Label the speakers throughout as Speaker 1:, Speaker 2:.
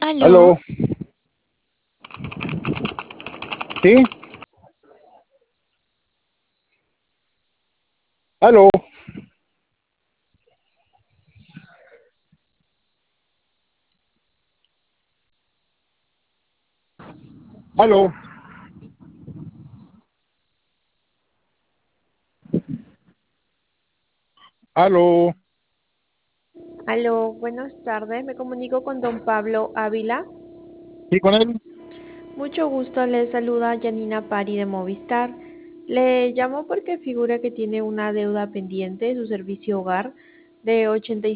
Speaker 1: Aló,
Speaker 2: Aló,
Speaker 1: ¿sí? Aló, aló, aló.
Speaker 3: Aló, buenas tardes. Me comunico con don Pablo Ávila.
Speaker 1: ¿Sí con él?
Speaker 3: Mucho gusto, le saluda Janina Pari de Movistar. Le llamo porque figura que tiene una deuda pendiente de su servicio hogar de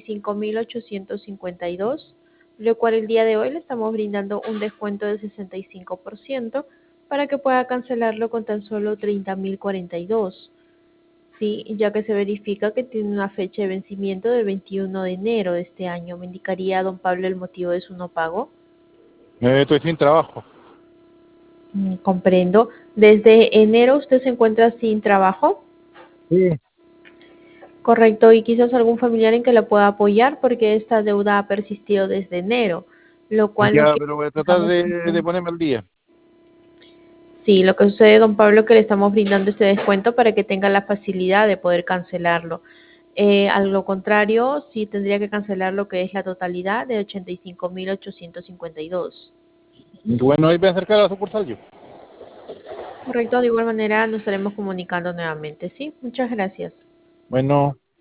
Speaker 3: 85.852, lo cual el día de hoy le estamos brindando un descuento del 65% para que pueda cancelarlo con tan solo 30.042. Sí, ya que se verifica que tiene una fecha de vencimiento del 21 de enero de este año. ¿Me indicaría, don Pablo, el motivo de su no pago?
Speaker 1: Estoy sin trabajo.
Speaker 3: Comprendo. ¿Desde enero usted se encuentra sin trabajo?
Speaker 1: Sí.
Speaker 3: Correcto. ¿Y quizás algún familiar en que la pueda apoyar? Porque esta deuda ha persistido desde enero, lo cual no
Speaker 1: Ya,
Speaker 3: quiere
Speaker 1: pero voy a
Speaker 3: que
Speaker 1: tratar
Speaker 3: sigamos
Speaker 1: de ponerme al día.
Speaker 3: Sí, lo que sucede, don Pablo, que le estamos brindando este descuento para que tenga la facilidad de poder cancelarlo. A lo contrario, sí tendría que cancelar lo que es la totalidad de 85.852.
Speaker 1: Bueno, ahí voy a acercar a la sucursal yo.
Speaker 3: Correcto, de igual manera nos estaremos comunicando nuevamente. Sí, muchas gracias.
Speaker 1: Bueno.